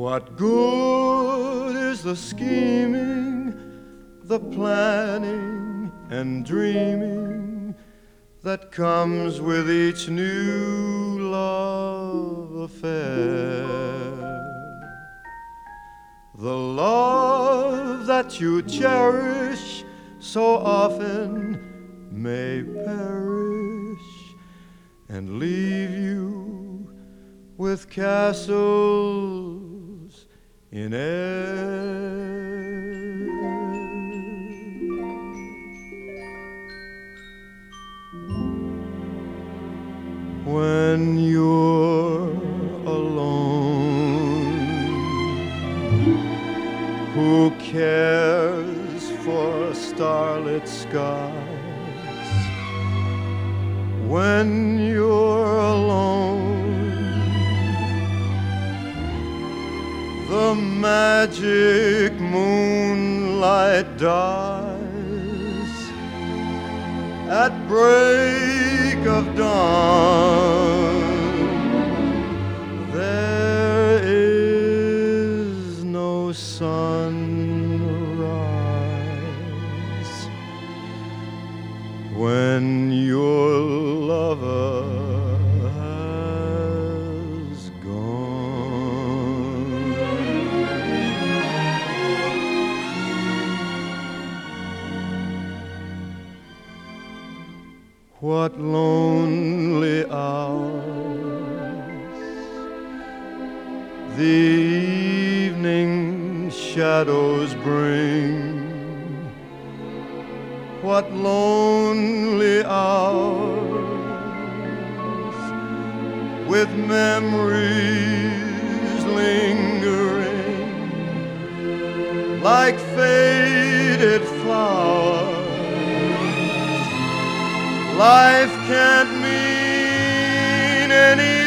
What good is the scheming, the planning and dreaming that comes with each new love affair? The love that you cherish so often may perish and leave you with castles in air. When you're alone, who cares for starlit skies? When you're alone, the magic moonlight dies at break of dawn. There is no sunrise when your lover has gone. What lonely hours the evening shadows bring. What lonely hours with memories lingering like faded flowers. Life can't mean any